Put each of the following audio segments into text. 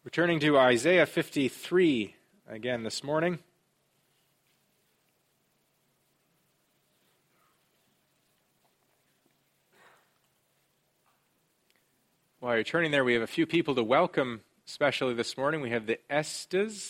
We're turning to Isaiah 53 again this morning. While you're turning there, we have a few people to welcome, especially this morning. We have the Estes,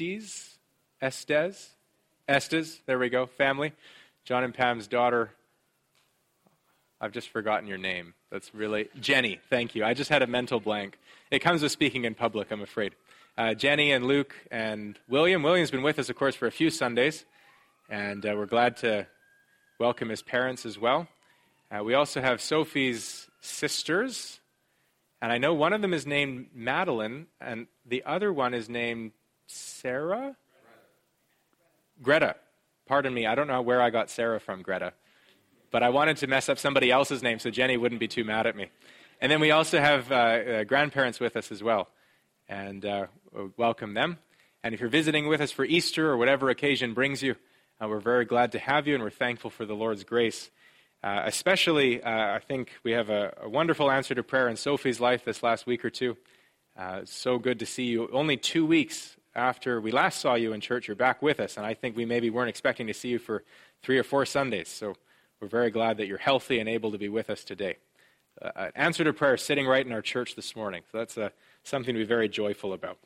there we go, family. John and Pam's daughter. I've just forgotten your name. That's really Jenny. Thank you. I just had a mental blank. It comes with speaking in public, I'm afraid. Jenny and Luke and William. William's been with us, of course, for a few Sundays, and we're glad to welcome his parents as well. We also have Sophie's sisters, and I know one of them is named Madeline, and the other one is named Sarah? Greta. Pardon me, I don't know where I got Sarah from, Greta. But I wanted to mess up somebody else's name so Jenny wouldn't be too mad at me. And then we also have grandparents with us as well. And welcome them. And if you're visiting with us for Easter or whatever occasion brings you, we're very glad to have you, and we're thankful for the Lord's grace. Especially, I think we have a wonderful answer to prayer in Sophie's life this last week or two. It's so good to see you. Only 2 weeks after we last saw you in church, you're back with us. And I think we maybe weren't expecting to see you for 3 or 4 Sundays. So we're very glad that you're healthy and able to be with us today. An answer to prayer sitting right in our church this morning. So that's something to be very joyful about.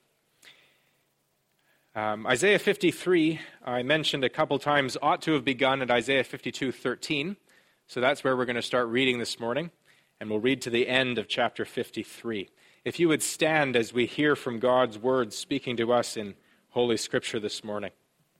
Isaiah 53, I mentioned a couple times, ought to have begun at Isaiah 52:13. So that's where we're going to start reading this morning. And we'll read to the end of chapter 53. If you would stand as we hear from God's words speaking to us in Holy Scripture this morning.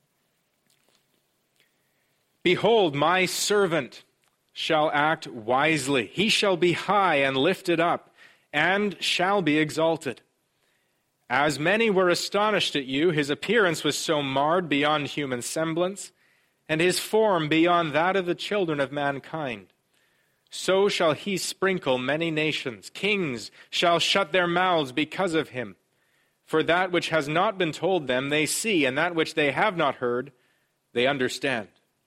Behold, my servant shall act wisely. He shall be high and lifted up, and shall be exalted. As many were astonished at you, his appearance was so marred beyond human semblance, and his form beyond that of the children of mankind. So shall he sprinkle many nations. Kings shall shut their mouths because of him. For that which has not been told them they see, and that which they have not heard they understand.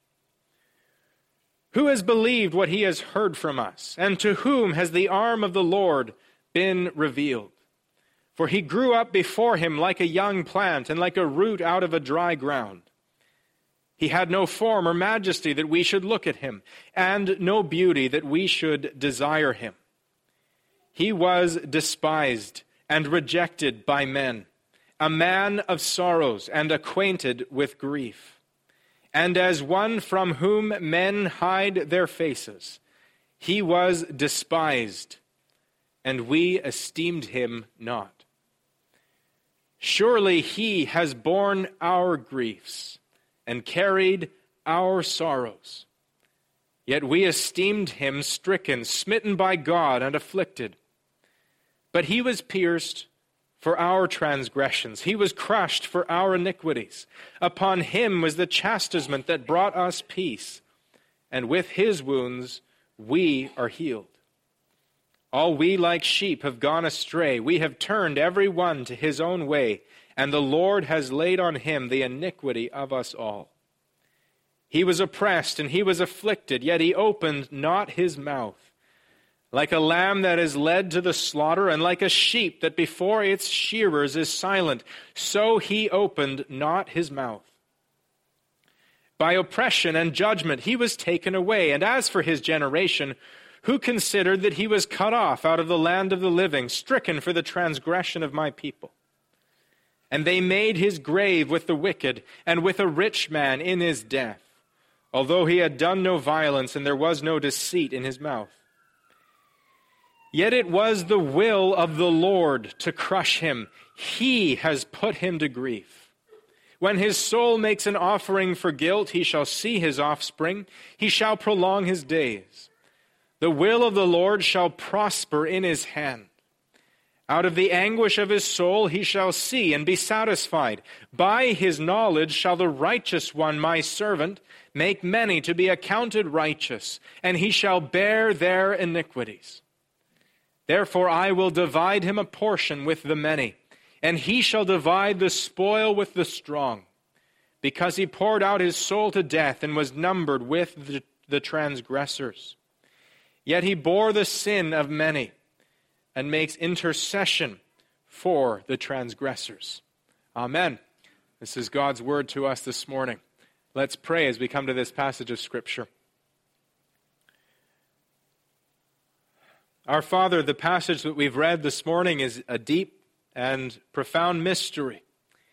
Who has believed what he has heard from us? And to whom has the arm of the Lord been revealed? For he grew up before him like a young plant, and like a root out of a dry ground. He had no form or majesty that we should look at him, and no beauty that we should desire him. He was despised and rejected by men, a man of sorrows and acquainted with grief. And as one from whom men hide their faces, he was despised, and we esteemed him not. Surely he has borne our griefs and carried our sorrows. Yet we esteemed him stricken, smitten by God, and afflicted. But he was pierced for our transgressions. He was crushed for our iniquities. Upon him was the chastisement that brought us peace, and with his wounds we are healed. All we like sheep have gone astray. We have turned every one to his own way, and the Lord has laid on him the iniquity of us all. He was oppressed and he was afflicted, yet he opened not his mouth. Like a lamb that is led to the slaughter, and like a sheep that before its shearers is silent, so he opened not his mouth. By oppression and judgment he was taken away. And as for his generation, who considered that he was cut off out of the land of the living, stricken for the transgression of my people? And they made his grave with the wicked, and with a rich man in his death, although he had done no violence, and there was no deceit in his mouth. Yet it was the will of the Lord to crush him. He has put him to grief. When his soul makes an offering for guilt, he shall see his offspring. He shall prolong his days. The will of the Lord shall prosper in his hand. Out of the anguish of his soul he shall see and be satisfied. By his knowledge shall the righteous one, my servant, make many to be accounted righteous, and he shall bear their iniquities. Therefore I will divide him a portion with the many, and he shall divide the spoil with the strong, because he poured out his soul to death and was numbered with the transgressors. Yet he bore the sin of many and makes intercession for the transgressors. Amen. This is God's word to us this morning. Let's pray as we come to this passage of Scripture. Our Father, the passage that we've read this morning is a deep and profound mystery.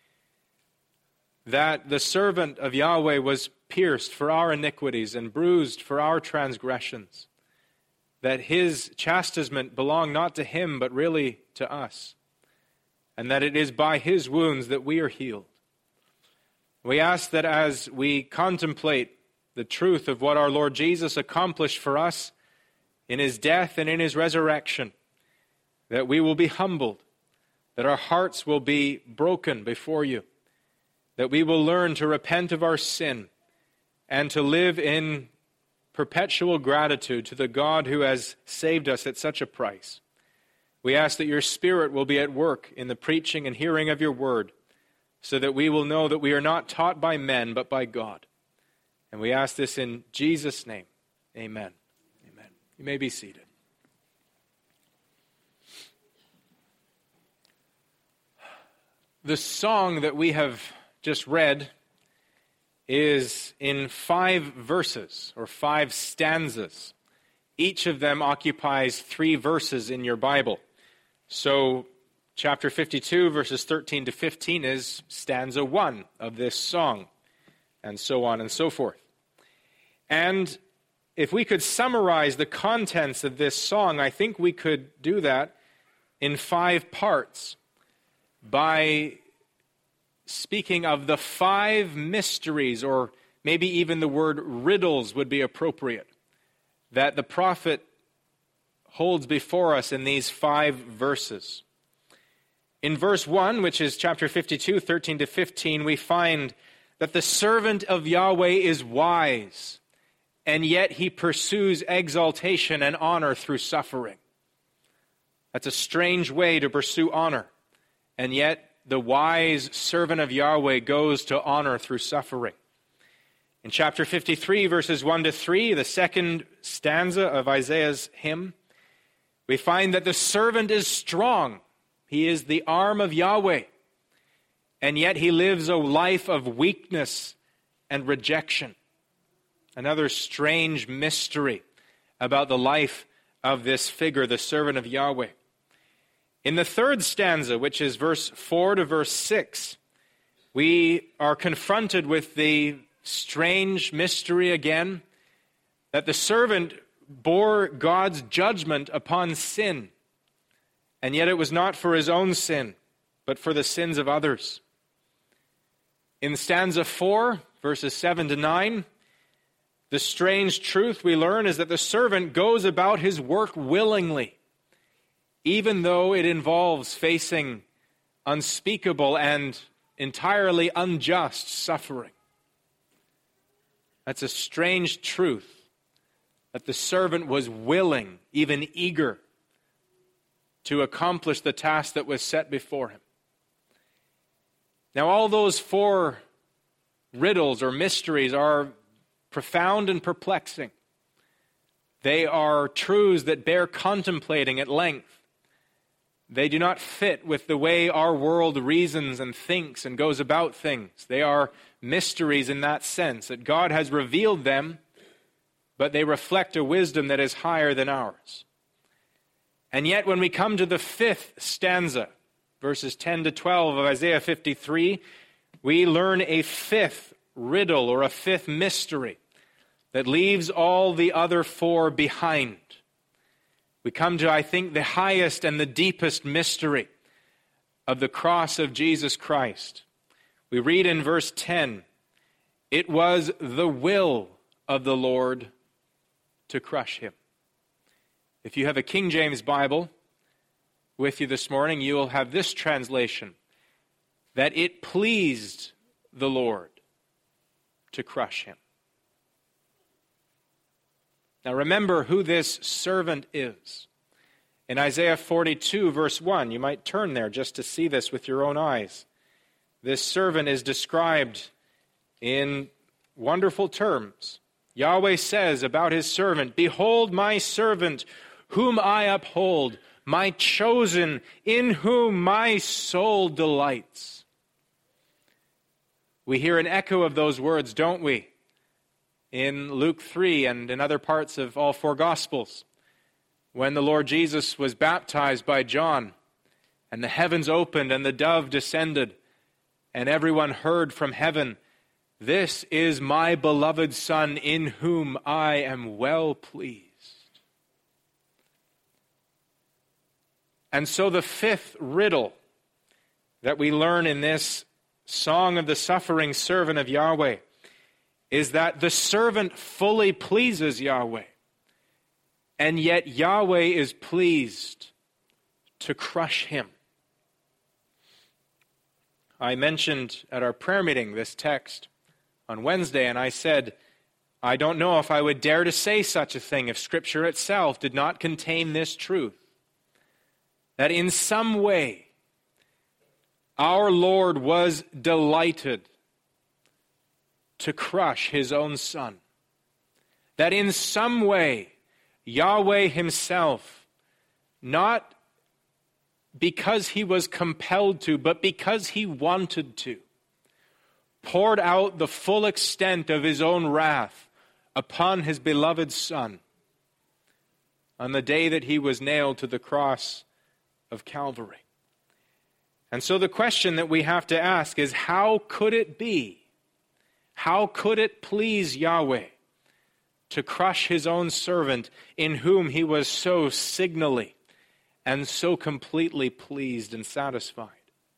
That the servant of Yahweh was pierced for our iniquities and bruised for our transgressions. That his chastisement belonged not to him, but really to us. And that it is by his wounds that we are healed. We ask that as we contemplate the truth of what our Lord Jesus accomplished for us in his death and in his resurrection, that we will be humbled, that our hearts will be broken before you, that we will learn to repent of our sin and to live in perpetual gratitude to the God who has saved us at such a price. We ask that your Spirit will be at work in the preaching and hearing of your word, so that we will know that we are not taught by men, but by God. And we ask this in Jesus' name. Amen. Amen. You may be seated. The song that we have just read is in 5 verses, or 5 stanzas. Each of them occupies 3 verses in your Bible. So, chapter 52, verses 13 to 15 is stanza 1 of this song, and so on and so forth. And if we could summarize the contents of this song, I think we could do that in 5 parts by speaking of the 5 mysteries, or maybe even the word riddles would be appropriate, that the prophet holds before us in these 5 verses. In verse 1, which is chapter 52, 13 to 15, we find that the servant of Yahweh is wise, and yet he pursues exaltation and honor through suffering. That's a strange way to pursue honor, and yet the wise servant of Yahweh goes to honor through suffering. In chapter 53, verses 1 to 3, the second stanza of Isaiah's hymn, we find that the servant is strong. He is the arm of Yahweh, and yet he lives a life of weakness and rejection. Another strange mystery about the life of this figure, the servant of Yahweh. In the third stanza, which is verse 4 to verse 6, we are confronted with the strange mystery again that the servant bore God's judgment upon sin. And yet it was not for his own sin, but for the sins of others. In stanza 4, verses 7 to 9, the strange truth we learn is that the servant goes about his work willingly, even though it involves facing unspeakable and entirely unjust suffering. That's a strange truth, that the servant was willing, even eager, to accomplish the task that was set before him. Now, all those 4 riddles or mysteries are profound and perplexing. They are truths that bear contemplating at length. They do not fit with the way our world reasons and thinks and goes about things. They are mysteries in that sense, that God has revealed them, but they reflect a wisdom that is higher than ours. And yet when we come to the 5th stanza, verses 10 to 12 of Isaiah 53, we learn a 5th riddle or a 5th mystery that leaves all the other 4 behind. We come to, I think, the highest and the deepest mystery of the cross of Jesus Christ. We read in verse 10, "It was the will of the Lord to crush him." If you have a King James Bible with you this morning, you will have this translation, that it pleased the Lord to crush him. Now remember who this servant is. In Isaiah 42, verse 1, you might turn there just to see this with your own eyes. This servant is described in wonderful terms. Yahweh says about his servant, "Behold my servant, whom I uphold, my chosen, in whom my soul delights. We hear an echo of those words, don't we? In Luke 3 and in other parts of all four Gospels. When the Lord Jesus was baptized by John, and the heavens opened and the dove descended, and everyone heard from heaven, "This is my beloved Son, in whom I am well pleased." And so the fifth riddle that we learn in this song of the suffering servant of Yahweh is that the servant fully pleases Yahweh, and yet Yahweh is pleased to crush him. I mentioned at our prayer meeting this text on Wednesday, and I said, I don't know if I would dare to say such a thing if Scripture itself did not contain this truth, that in some way our Lord was delighted to crush his own Son. That in some way Yahweh himself, not because he was compelled to, but because he wanted to, poured out the full extent of his own wrath upon his beloved Son on the day that he was nailed to the cross of Calvary. And so the question that we have to ask is, how could it be? How could it please Yahweh to crush his own servant in whom he was so signally and so completely pleased and satisfied?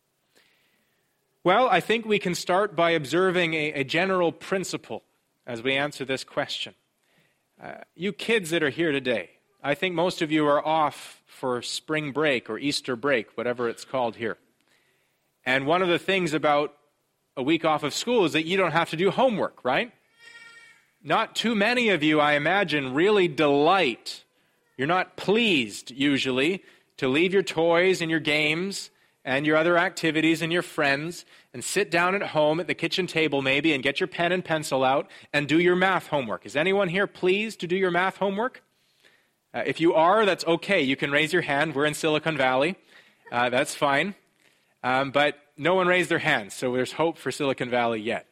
Well, I think we can start by observing a general principle as we answer this question. You kids that are here today, I think most of you are off for spring break or Easter break, whatever it's called here. And one of the things about a week off of school is that you don't have to do homework, right? Not too many of you, I imagine, really delight. You're not pleased, usually, to leave your toys and your games and your other activities and your friends and sit down at home at the kitchen table maybe and get your pen and pencil out and do your math homework. Is anyone here pleased to do your math homework? If you are, that's okay. You can raise your hand. We're in Silicon Valley. That's fine. But no one raised their hands, so there's hope for Silicon Valley yet.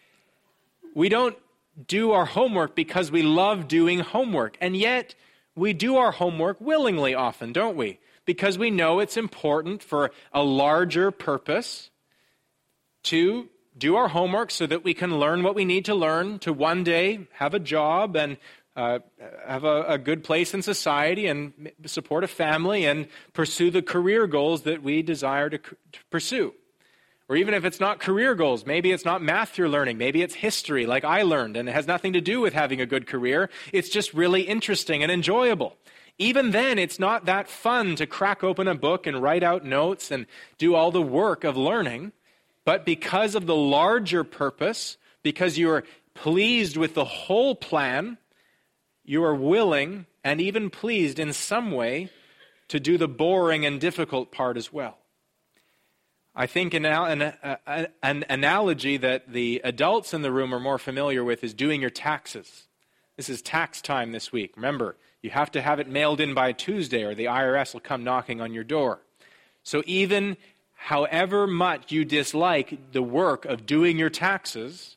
We don't do our homework because we love doing homework, and yet we do our homework willingly often, don't we? Because we know it's important for a larger purpose to do our homework so that we can learn what we need to learn to one day have a job and have a good place in society and support a family and pursue the career goals that we desire to pursue. Or even if it's not career goals, maybe it's not math you're learning, maybe it's history like I learned, and it has nothing to do with having a good career. It's just really interesting and enjoyable. Even then, it's not that fun to crack open a book and write out notes and do all the work of learning. But because of the larger purpose, because you are pleased with the whole plan, you are willing and even pleased in some way to do the boring and difficult part as well. I think an analogy that the adults in the room are more familiar with is doing your taxes. This is tax time this week. Remember, you have to have it mailed in by Tuesday or the IRS will come knocking on your door. So even however much you dislike the work of doing your taxes,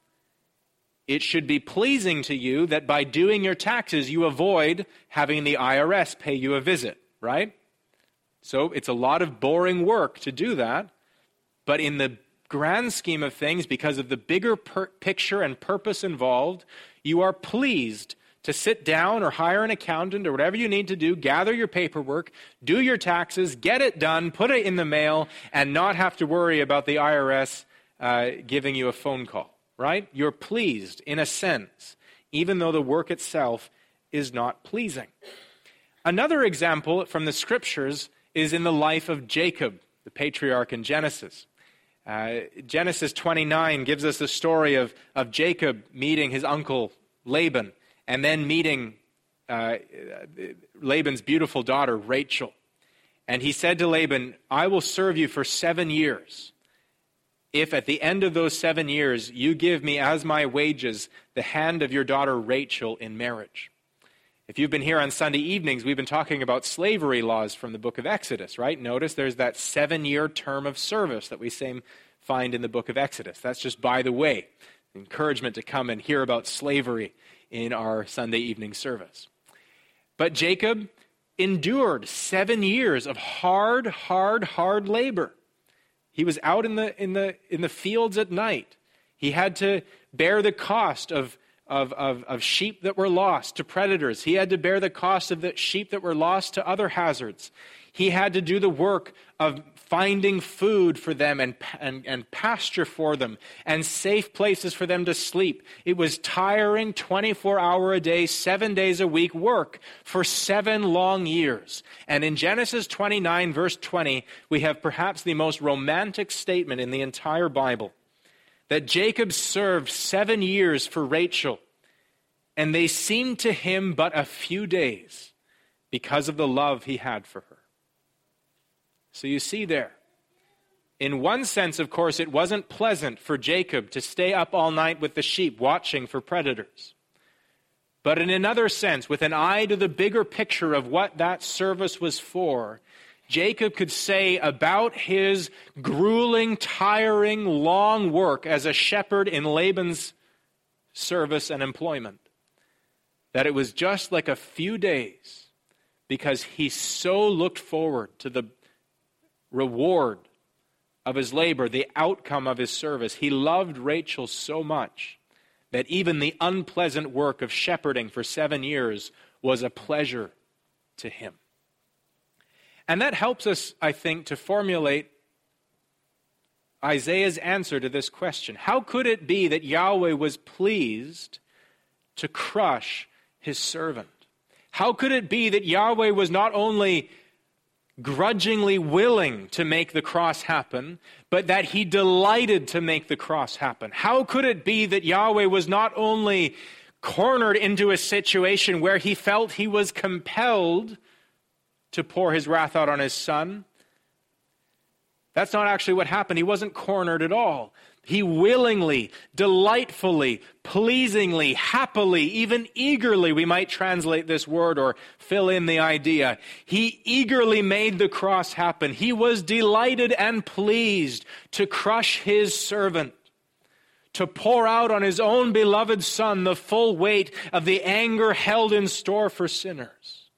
it should be pleasing to you that by doing your taxes, you avoid having the IRS pay you a visit, right? So it's a lot of boring work to do that, but in the grand scheme of things, because of the bigger picture and purpose involved, you are pleased to sit down or hire an accountant or whatever you need to do, gather your paperwork, do your taxes, get it done, put it in the mail, and not have to worry about the IRS giving you a phone call, right? You're pleased in a sense, even though the work itself is not pleasing. Another example from the Scriptures is in the life of Jacob, the patriarch in Genesis. Genesis 29 gives us the story of Jacob meeting his uncle Laban and then meeting Laban's beautiful daughter Rachel. And he said to Laban, I will serve you for 7 years if at the end of those 7 years you give me as my wages the hand of your daughter Rachel in marriage. If you've been here on Sunday evenings, we've been talking about slavery laws from the book of Exodus, right? Notice there's that 7-year term of service that we find in the book of Exodus. That's just by the way, encouragement to come and hear about slavery in our Sunday evening service. But Jacob endured 7 years of hard labor. He was out in the fields at night. He had to bear the cost of sheep that were lost to predators. He had to bear the cost of the sheep that were lost to other hazards. He had to do the work of finding food for them and pasture for them and safe places for them to sleep. It was tiring 24-hour-a-day, 7 days a week work for 7 long years. And in Genesis 29, verse 20, we have perhaps the most romantic statement in the entire Bible, that Jacob served 7 years for Rachel, and they seemed to him but a few days because of the love he had for her. So you see there, in one sense, of course, it wasn't pleasant for Jacob to stay up all night with the sheep watching for predators. But in another sense, with an eye to the bigger picture of what that service was for, Jacob could say about his grueling, tiring, long work as a shepherd in Laban's service and employment, that it was just like a few days because he so looked forward to the reward of his labor, the outcome of his service. He loved Rachel so much that even the unpleasant work of shepherding for 7 years was a pleasure to him. And that helps us, I think, to formulate Isaiah's answer to this question. How could it be that Yahweh was pleased to crush his servant? How could it be that Yahweh was not only grudgingly willing to make the cross happen, but that he delighted to make the cross happen? How could it be that Yahweh was not only cornered into a situation where he felt he was compelled to pour his wrath out on his son? That's not actually what happened. He wasn't cornered at all. He willingly, delightfully, pleasingly, happily, even eagerly, we might translate this word or fill in the idea. He eagerly made the cross happen. He was delighted and pleased to crush his servant, to pour out on his own beloved son the full weight of the anger held in store for sinners.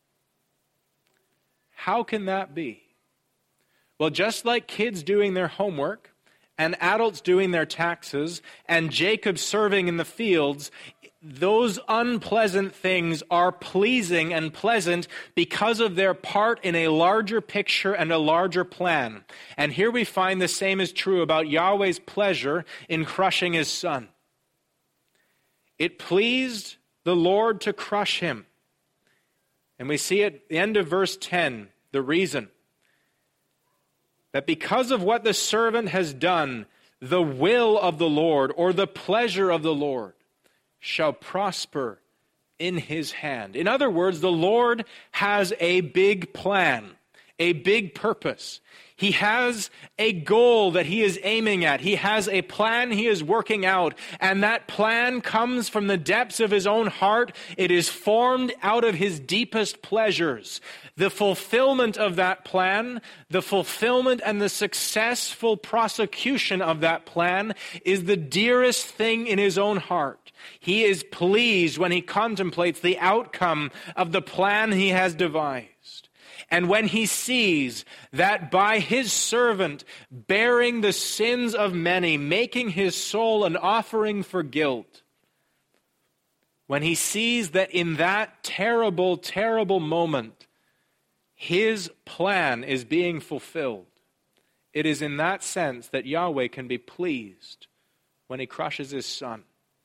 How can that be? Well, just like kids doing their homework, and adults doing their taxes, and Jacob serving in the fields, those unpleasant things are pleasing and pleasant because of their part in a larger picture and a larger plan. And here we find the same is true about Yahweh's pleasure in crushing his son. It pleased the Lord to crush him. And we see at the end of verse 10, the reason. That because of what the servant has done, the will of the Lord, or the pleasure of the Lord, shall prosper in his hand. In other words, the Lord has a big plan, a big purpose. He has a goal that he is aiming at. He has a plan he is working out, and that plan comes from the depths of his own heart. It is formed out of his deepest pleasures. The fulfillment of that plan, the fulfillment and the successful prosecution of that plan is the dearest thing in his own heart. He is pleased when he contemplates the outcome of the plan he has devised. And when he sees that by his servant bearing the sins of many, making his soul an offering for guilt, when he sees that in that terrible, terrible moment, his plan is being fulfilled, it is in that sense that Yahweh can be pleased when he crushes his son.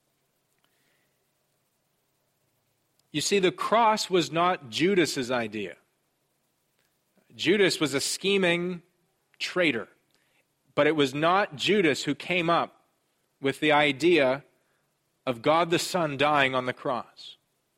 You see, the cross was not Judas's idea. Judas was a scheming traitor, but it was not Judas who came up with the idea of God the Son dying on the cross.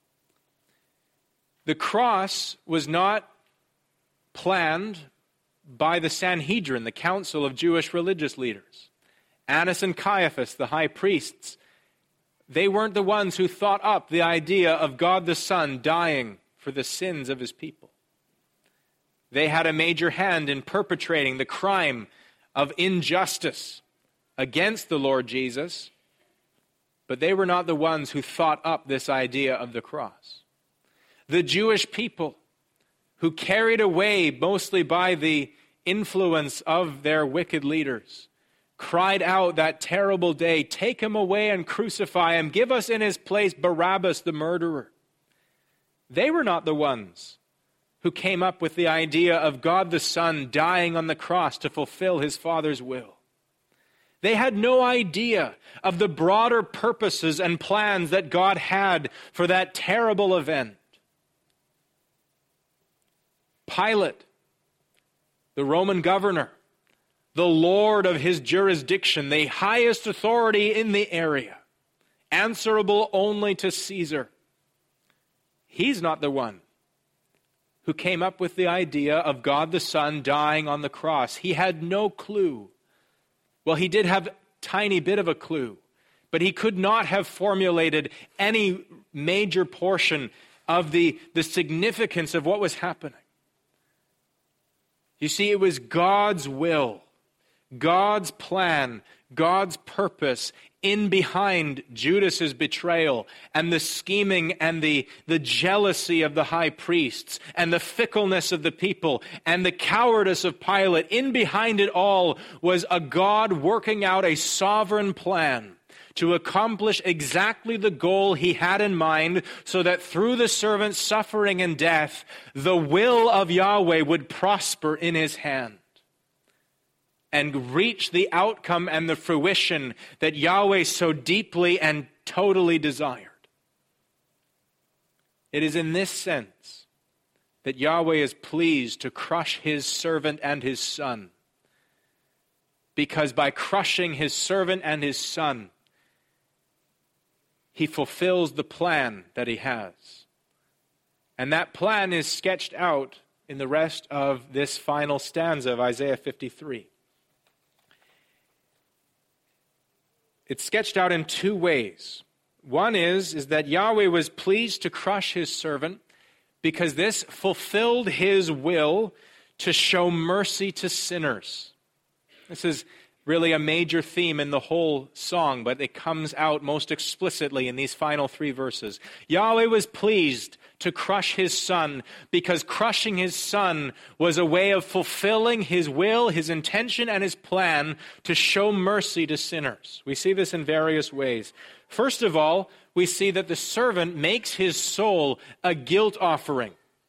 The cross was not planned by the Sanhedrin, the council of Jewish religious leaders. Annas and Caiaphas, the high priests, They weren't the ones who thought up the idea of God the Son dying for the sins of his people. They had a major hand in perpetrating the crime of injustice against the Lord Jesus, but they were not the ones who thought up this idea of the cross. The Jewish people, who carried away mostly by the influence of their wicked leaders, cried out that terrible day, "Take him away and crucify him. Give us in his place Barabbas the murderer." They were not the ones who came up with the idea of God the Son dying on the cross to fulfill his Father's will. They had no idea of the broader purposes and plans that God had for that terrible event. Pilate, the Roman governor, the lord of his jurisdiction, the highest authority in the area, answerable only to Caesar, he's not the one who came up with the idea of God the Son dying on the cross. He had no clue. Well, he did have a tiny bit of a clue, but he could not have formulated any major portion of the significance of what was happening. You see, it was God's will, God's plan, God's purpose in behind Judas's betrayal and the scheming and the jealousy of the high priests and the fickleness of the people and the cowardice of Pilate. In behind it all was a God working out a sovereign plan to accomplish exactly the goal he had in mind, so that through the servant's suffering and death, the will of Yahweh would prosper in his hand and reach the outcome and the fruition that Yahweh so deeply and totally desired. It is in this sense that Yahweh is pleased to crush his servant and his son, because by crushing his servant and his son, he fulfills the plan that he has. And that plan is sketched out in the rest of this final stanza of Isaiah 53. It's sketched out in two ways. One is that Yahweh was pleased to crush his servant because this fulfilled his will to show mercy to sinners. This is really a major theme in the whole song, but it comes out most explicitly in these final three verses. Yahweh was pleased to crush his son because crushing his son was a way of fulfilling his will, his intention, and his plan to show mercy to sinners. We see this in various ways. First of all, we see that the servant makes his soul a guilt offering.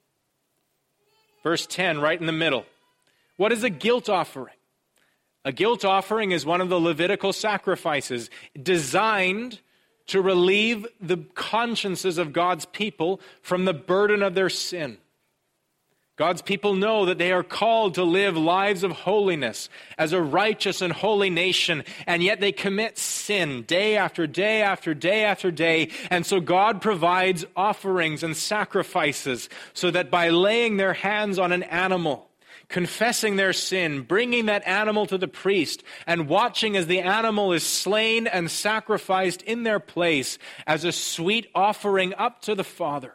Verse 10, right in the middle. What is a guilt offering? A guilt offering is one of the Levitical sacrifices designed to relieve the consciences of God's people from the burden of their sin. God's people know that they are called to live lives of holiness as a righteous and holy nation, and yet they commit sin day after day after day after day. And so God provides offerings and sacrifices so that by laying their hands on an animal, confessing their sin, bringing that animal to the priest, and watching as the animal is slain and sacrificed in their place as a sweet offering up to the Father,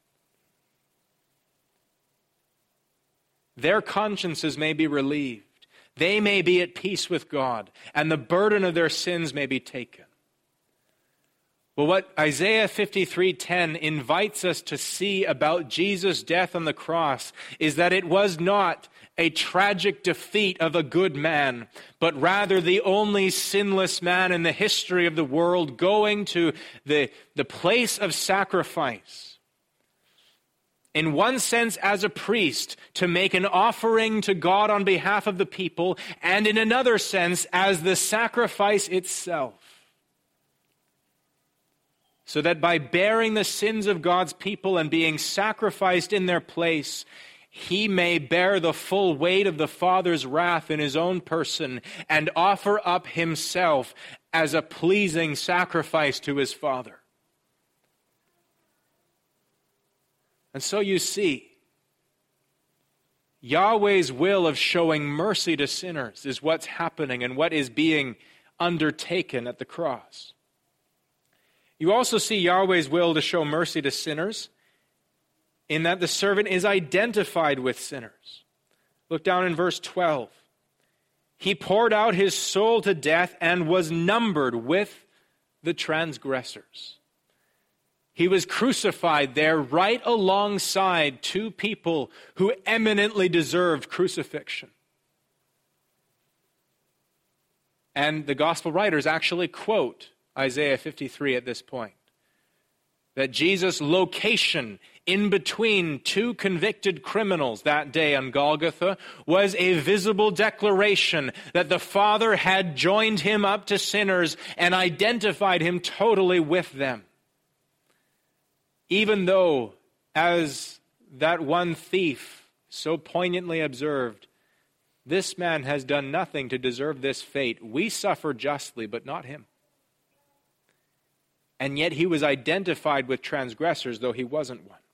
their consciences may be relieved. They may be at peace with God, and the burden of their sins may be taken. Well, what Isaiah 53:10 invites us to see about Jesus' death on the cross is that it was not a tragic defeat of a good man, but rather the only sinless man in the history of the world going to the place of sacrifice. In one sense, as a priest, to make an offering to God on behalf of the people, and in another sense, as the sacrifice itself. So that by bearing the sins of God's people and being sacrificed in their place, he may bear the full weight of the Father's wrath in his own person and offer up himself as a pleasing sacrifice to his Father. And so you see, Yahweh's will of showing mercy to sinners is what's happening and what is being undertaken at the cross. You also see Yahweh's will to show mercy to sinners in that the servant is identified with sinners. Look down in verse 12. He poured out his soul to death and was numbered with the transgressors. He was crucified there right alongside two people who eminently deserved crucifixion. And the gospel writers actually quote Isaiah 53 at this point. That Jesus' location in between two convicted criminals that day on Golgotha was a visible declaration that the Father had joined him up to sinners and identified him totally with them. Even though, as that one thief so poignantly observed, this man has done nothing to deserve this fate. We suffer justly, but not him. And yet he was identified with transgressors, though he wasn't one.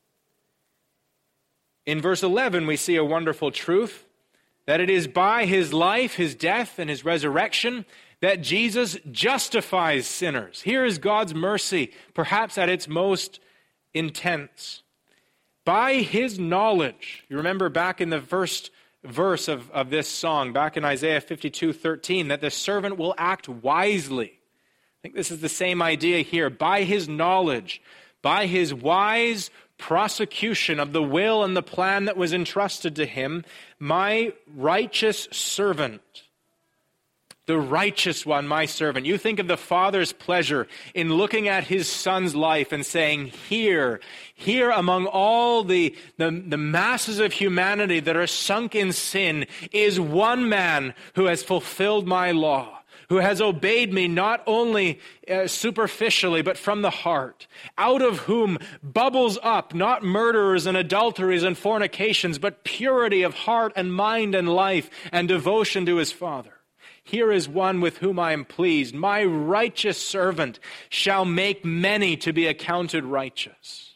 In verse 11, we see a wonderful truth, that it is by his life, his death, and his resurrection that Jesus justifies sinners. Here is God's mercy, perhaps at its most intense. By his knowledge, you remember back in the first verse of this song, back in Isaiah 52:13, that the servant will act wisely. I think this is the same idea here. By his knowledge, by his wise prosecution of the will and the plan that was entrusted to him, my righteous servant, the righteous one, my servant. You think of the Father's pleasure in looking at his Son's life and saying, here among all the masses of humanity that are sunk in sin is one man who has fulfilled my law, who has obeyed me not only superficially, but from the heart, out of whom bubbles up not murderers and adulteries and fornications, but purity of heart and mind and life and devotion to his Father. Here is one with whom I am pleased. My righteous servant shall make many to be accounted righteous.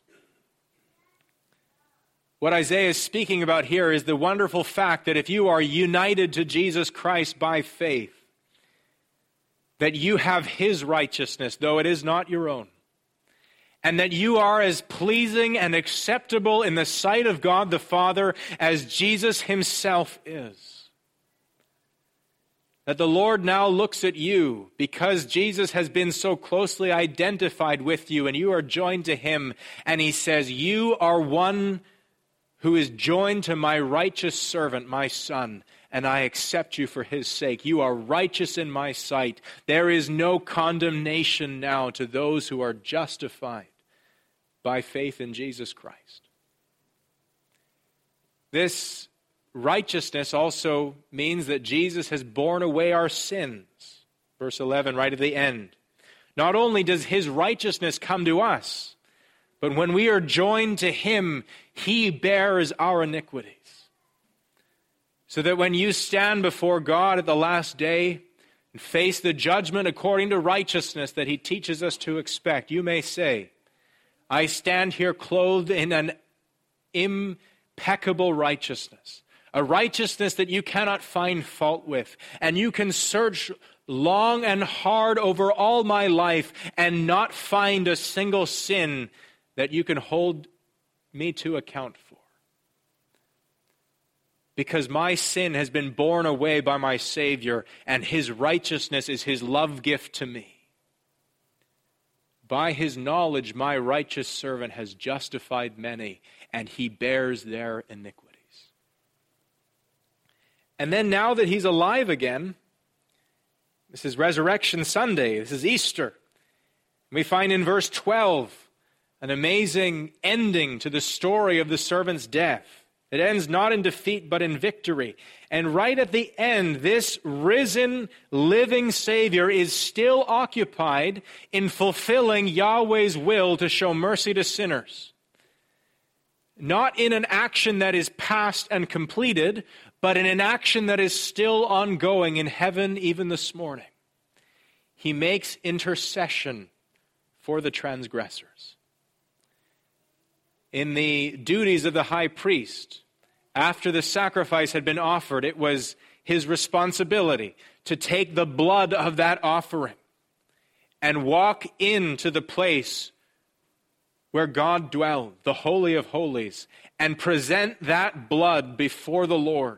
What Isaiah is speaking about here is the wonderful fact that if you are united to Jesus Christ by faith, that you have his righteousness, though it is not your own. And that you are as pleasing and acceptable in the sight of God the Father as Jesus himself is. That the Lord now looks at you because Jesus has been so closely identified with you and you are joined to him, and he says, you are one who is joined to my righteous servant, my Son, and I accept you for his sake. You are righteous in my sight. There is no condemnation now to those who are justified by faith in Jesus Christ. This righteousness also means that Jesus has borne away our sins. Verse 11, right at the end. Not only does his righteousness come to us, but when we are joined to him, he bears our iniquities. So that when you stand before God at the last day and face the judgment according to righteousness that he teaches us to expect, you may say, I stand here clothed in an impeccable righteousness, a righteousness that you cannot find fault with, and you can search long and hard over all my life and not find a single sin that you can hold me to account for. Because my sin has been borne away by my Savior, and his righteousness is his love gift to me. By his knowledge, my righteous servant has justified many, and he bears their iniquities. And then now that he's alive again, this is Resurrection Sunday, this is Easter. We find in verse 12 an amazing ending to the story of the servant's death. It ends not in defeat, but in victory. And right at the end, this risen, living Savior is still occupied in fulfilling Yahweh's will to show mercy to sinners. Not in an action that is past and completed, but in an action that is still ongoing in heaven even this morning. He makes intercession for the transgressors. In the duties of the high priest, after the sacrifice had been offered, it was his responsibility to take the blood of that offering and walk into the place where God dwelled, the Holy of Holies, and present that blood before the Lord.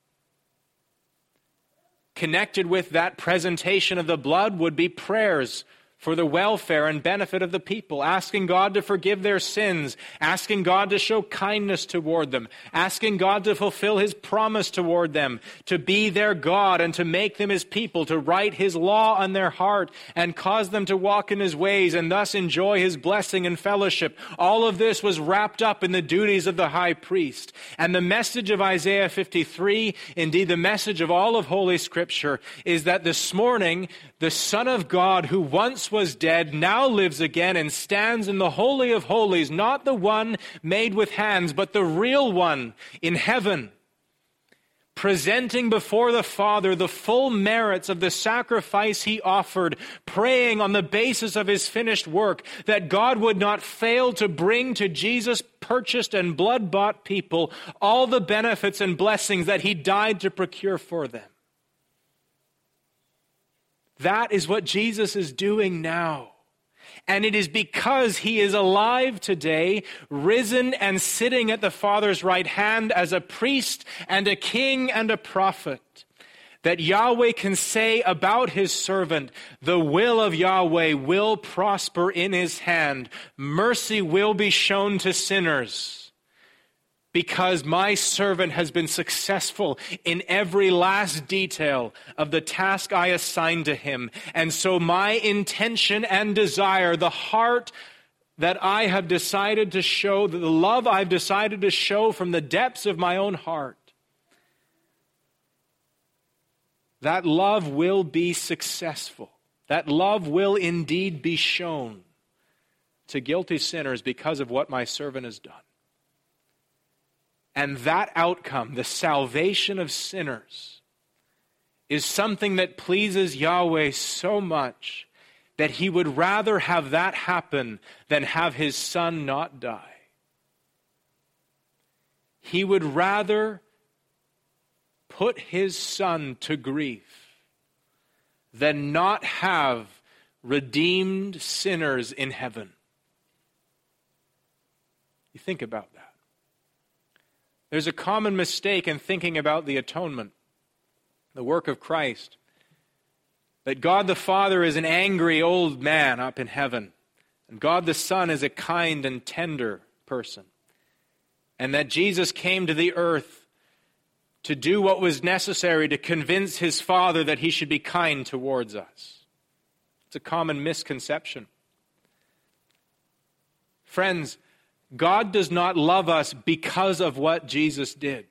Connected with that presentation of the blood would be prayers for the welfare and benefit of the people, asking God to forgive their sins, asking God to show kindness toward them, asking God to fulfill his promise toward them, to be their God and to make them his people, to write his law on their heart and cause them to walk in his ways and thus enjoy his blessing and fellowship. All of this was wrapped up in the duties of the high priest. And the message of Isaiah 53, indeed the message of all of Holy Scripture, is that this morning the Son of God, who once was dead, now lives again and stands in the Holy of Holies, not the one made with hands, but the real one in heaven, presenting before the Father the full merits of the sacrifice he offered, praying on the basis of his finished work that God would not fail to bring to Jesus' purchased and blood-bought people all the benefits and blessings that he died to procure for them. That is what Jesus is doing now. And it is because he is alive today, risen and sitting at the Father's right hand as a priest and a king and a prophet, that Yahweh can say about his servant, the will of Yahweh will prosper in his hand. Mercy will be shown to sinners. Because my servant has been successful in every last detail of the task I assigned to him. And so my intention and desire, the heart that I have decided to show, the love I've decided to show from the depths of my own heart, that love will be successful. That love will indeed be shown to guilty sinners because of what my servant has done. And that outcome, the salvation of sinners, is something that pleases Yahweh so much that he would rather have that happen than have his son not die. He would rather put his son to grief than not have redeemed sinners in heaven. You think about that. There's a common mistake in thinking about the atonement, the work of Christ, that God the Father is an angry old man up in heaven, and God the Son is a kind and tender person, and that Jesus came to the earth to do what was necessary to convince his Father that he should be kind towards us. It's a common misconception. Friends, God does not love us because of what Jesus did.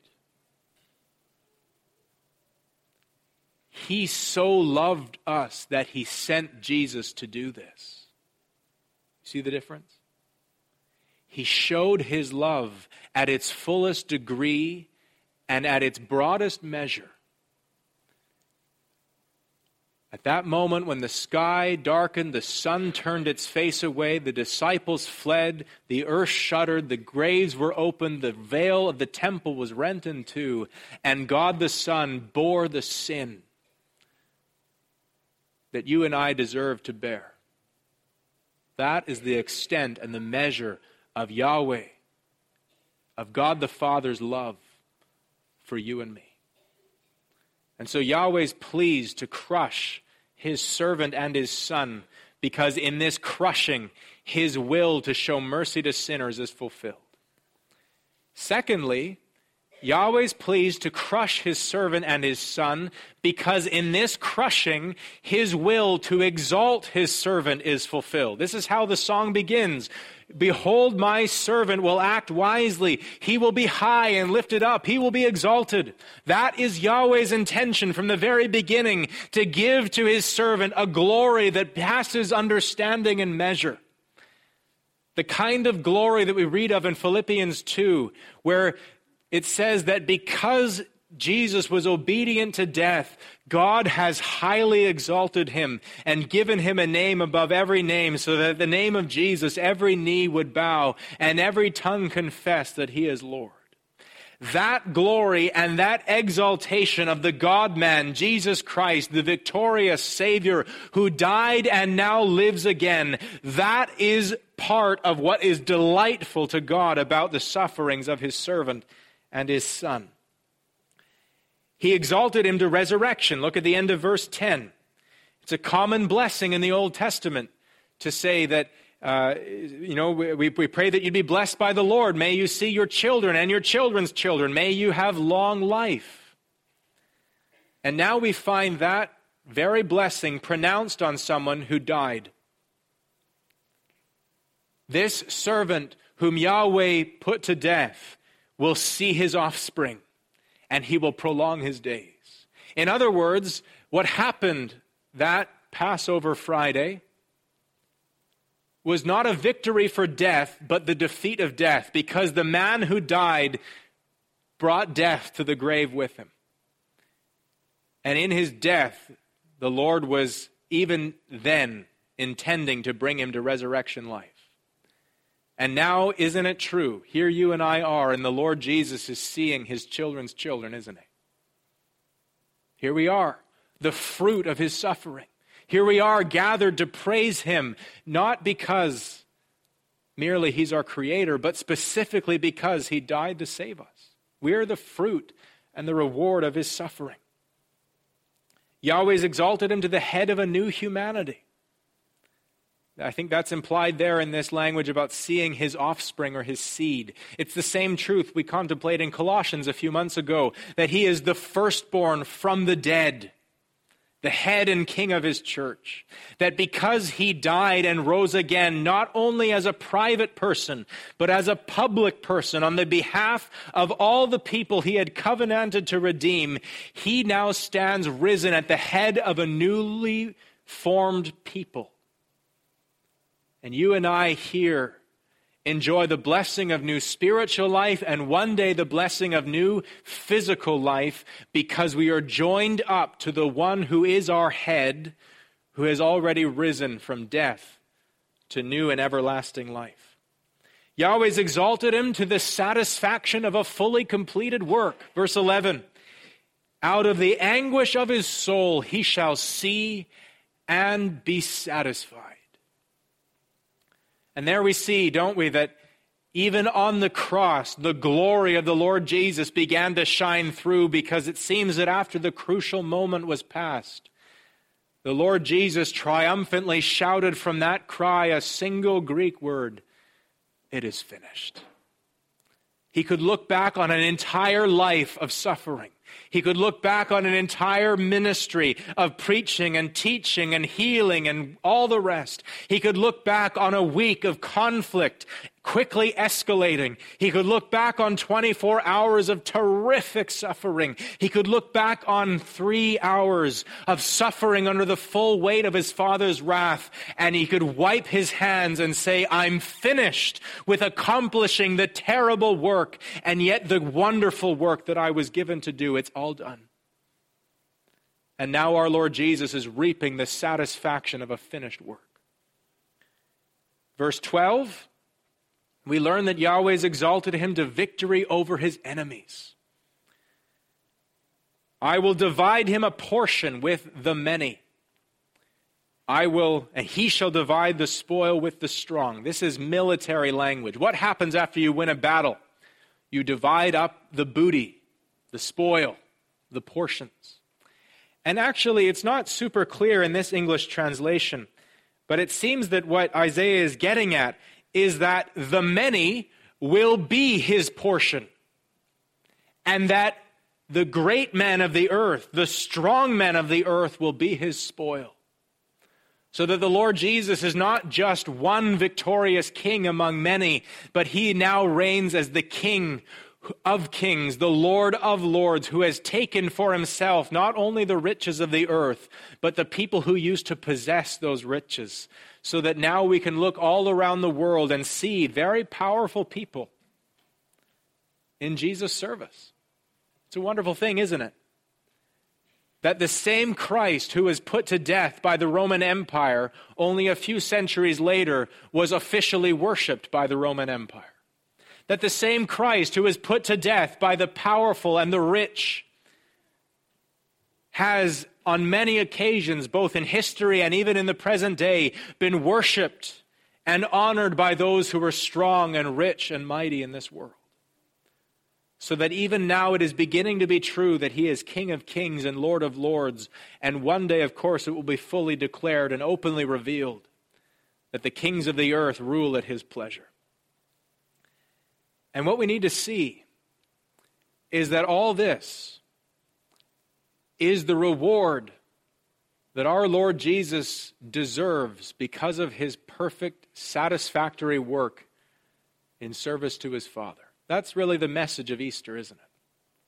He so loved us that he sent Jesus to do this. See the difference? He showed his love at its fullest degree and at its broadest measure. At that moment when the sky darkened, the sun turned its face away, the disciples fled, the earth shuddered, the graves were opened, the veil of the temple was rent in two, and God the Son bore the sin that you and I deserve to bear. That is the extent and the measure of Yahweh, of God the Father's love for you and me. And so Yahweh's pleased to crush his servant and his son, because in this crushing, his will to show mercy to sinners is fulfilled. Secondly, Yahweh's pleased to crush his servant and his son, because in this crushing, his will to exalt his servant is fulfilled. This is how the song begins. Behold, my servant will act wisely. He will be high and lifted up. He will be exalted. That is Yahweh's intention from the very beginning, to give to his servant a glory that passes understanding and measure. The kind of glory that we read of in Philippians 2, where it says that because Jesus was obedient to death, God has highly exalted him and given him a name above every name, so that at the name of Jesus every knee would bow and every tongue confess that he is Lord. That glory and that exaltation of the God-man, Jesus Christ, the victorious Savior who died and now lives again, that is part of what is delightful to God about the sufferings of his servant and his Son. He exalted him to resurrection. Look at the end of verse 10. It's a common blessing in the Old Testament to say that we pray that you'd be blessed by the Lord. May you see your children and your children's children. May you have long life. And now we find that very blessing pronounced on someone who died. This servant whom Yahweh put to death will see his offspring, and he will prolong his days. In other words, what happened that Passover Friday was not a victory for death, but the defeat of death, because the man who died brought death to the grave with him. And in his death, the Lord was even then intending to bring him to resurrection life. And now, isn't it true? Here you and I are, and the Lord Jesus is seeing his children's children, isn't he? Here we are, the fruit of his suffering. Here we are gathered to praise him, not because merely he's our creator, but specifically because he died to save us. We are the fruit and the reward of his suffering. Yahweh's exalted him to the head of a new humanity. I think that's implied there in this language about seeing his offspring or his seed. It's the same truth we contemplated in Colossians a few months ago, that he is the firstborn from the dead, the head and king of his church, that because he died and rose again, not only as a private person, but as a public person on the behalf of all the people he had covenanted to redeem, he now stands risen at the head of a newly formed people. And you and I here enjoy the blessing of new spiritual life and one day the blessing of new physical life because we are joined up to the one who is our head, who has already risen from death to new and everlasting life. Yahweh's exalted him to the satisfaction of a fully completed work. Verse 11, out of the anguish of his soul he shall see and be satisfied. And there we see, don't we, that even on the cross, the glory of the Lord Jesus began to shine through, because it seems that after the crucial moment was past, the Lord Jesus triumphantly shouted from that cry a single Greek word, "It is finished." He could look back on an entire life of suffering. He could look back on an entire ministry of preaching and teaching and healing and all the rest. He could look back on a week of conflict quickly escalating. He could look back on 24 hours of terrific suffering. He could look back on 3 hours of suffering under the full weight of his Father's wrath, and he could wipe his hands and say, "I'm finished with accomplishing the terrible work and yet the wonderful work that I was given to do. It's all done." And now our Lord Jesus is reaping the satisfaction of a finished work. Verse 12, we learn that Yahweh's exalted him to victory over his enemies. I will divide him a portion with the many. And he shall divide the spoil with the strong. This is military language. What happens after you win a battle? You divide up the booty, the spoil, the portions. And actually, it's not super clear in this English translation, but it seems that what Isaiah is getting at is that the many will be his portion, and that the great men of the earth, the strong men of the earth, will be his spoil. So that the Lord Jesus is not just one victorious king among many, but he now reigns as the King of kings, the Lord of lords, who has taken for himself not only the riches of the earth, but the people who used to possess those riches, so that now we can look all around the world and see very powerful people in Jesus' service. It's a wonderful thing, isn't it? That the same Christ who was put to death by the Roman Empire only a few centuries later was officially worshipped by the Roman Empire. that the same Christ who was put to death by the powerful and the rich has on many occasions, both in history and even in the present day, been worshipped and honored by those who are strong and rich and mighty in this world. So that even now it is beginning to be true that he is King of kings and Lord of lords. And one day, of course, it will be fully declared and openly revealed that the kings of the earth rule at his pleasure. And what we need to see is that all this is the reward that our Lord Jesus deserves because of his perfect, satisfactory work in service to his Father. That's really the message of Easter, isn't it?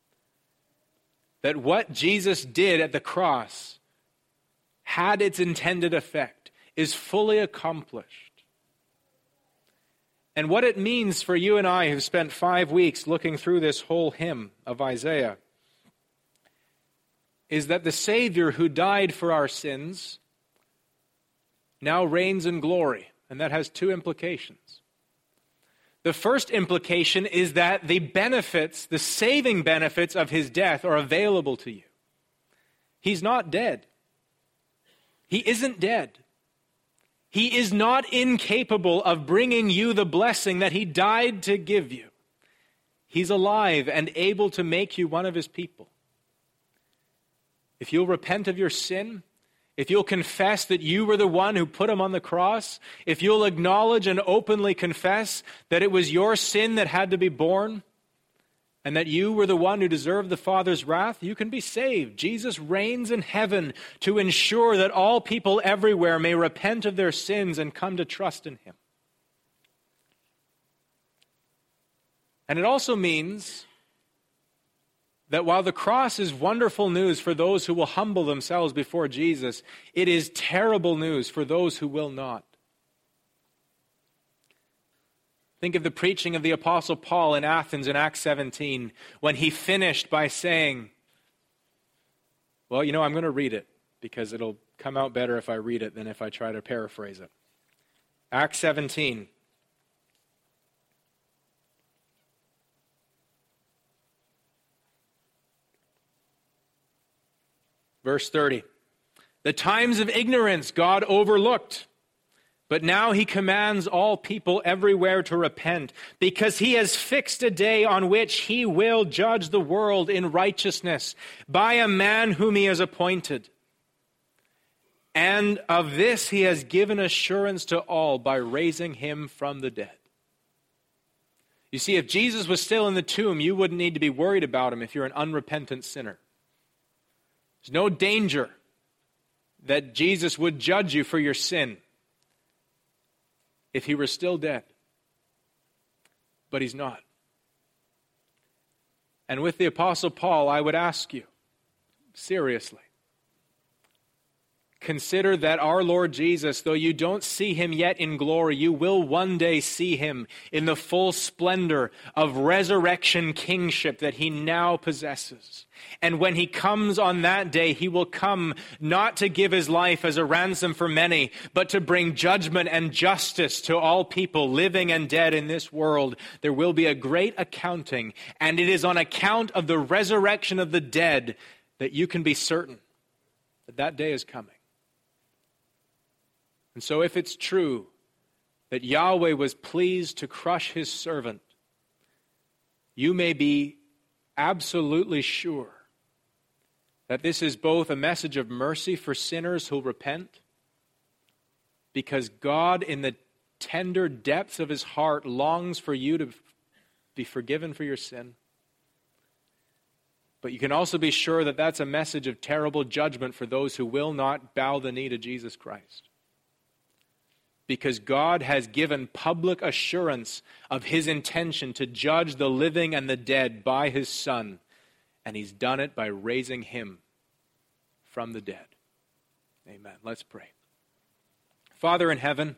That what Jesus did at the cross had its intended effect, is fully accomplished. And what it means for you and I who've spent 5 weeks looking through this whole hymn of Isaiah is that the Savior who died for our sins now reigns in glory. And that has 2 implications. The first implication is that the benefits, the saving benefits of his death are available to you. He's not dead. He isn't dead. He is not incapable of bringing you the blessing that he died to give you. He's alive and able to make you one of his people. If you'll repent of your sin, if you'll confess that you were the one who put him on the cross, if you'll acknowledge and openly confess that it was your sin that had to be borne, and that you were the one who deserved the Father's wrath, you can be saved. Jesus reigns in heaven to ensure that all people everywhere may repent of their sins and come to trust in him. And it also means that while the cross is wonderful news for those who will humble themselves before Jesus, it is terrible news for those who will not. Think of the preaching of the Apostle Paul in Athens in Acts 17, when he finished by saying, well, I'm going to read it because it'll come out better if I read it than if I try to paraphrase it. Acts 17. Verse 30. The times of ignorance God overlooked, but now he commands all people everywhere to repent, because he has fixed a day on which he will judge the world in righteousness by a man whom he has appointed. And of this he has given assurance to all by raising him from the dead. You see, if Jesus was still in the tomb, you wouldn't need to be worried about him if you're an unrepentant sinner. There's no danger that Jesus would judge you for your sin if he were still dead. But he's not. And with the Apostle Paul, I would ask you, seriously, consider that our Lord Jesus, though you don't see him yet in glory, you will one day see him in the full splendor of resurrection kingship that he now possesses. And when he comes on that day, he will come not to give his life as a ransom for many, but to bring judgment and justice to all people, living and dead in this world. There will be a great accounting, and it is on account of the resurrection of the dead that you can be certain that that day is coming. And so if it's true that Yahweh was pleased to crush his servant, you may be absolutely sure that this is both a message of mercy for sinners who'll repent, because God in the tender depths of his heart longs for you to be forgiven for your sin. But you can also be sure that that's a message of terrible judgment for those who will not bow the knee to Jesus Christ. Because God has given public assurance of his intention to judge the living and the dead by his Son. And he's done it by raising him from the dead. Amen. Let's pray. Father in heaven,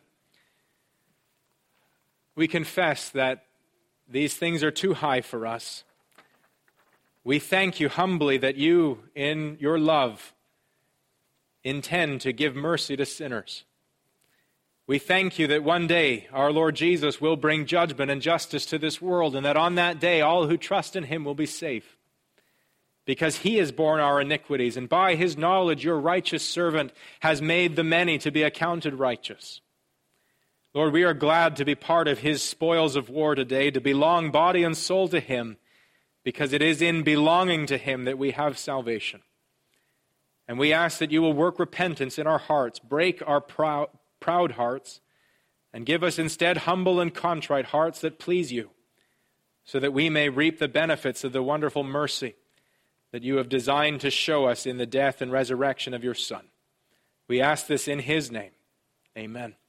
we confess that these things are too high for us. We thank you humbly that you, in your love, intend to give mercy to sinners. We thank you that one day our Lord Jesus will bring judgment and justice to this world, and that on that day all who trust in him will be safe. Because he has borne our iniquities, and by his knowledge your righteous servant has made the many to be accounted righteous. Lord, we are glad to be part of his spoils of war today, to belong body and soul to him, because it is in belonging to him that we have salvation. And we ask that you will work repentance in our hearts, break our proud hearts, and give us instead humble and contrite hearts that please you, so that we may reap the benefits of the wonderful mercy that you have designed to show us in the death and resurrection of your Son. We ask this in his name. Amen.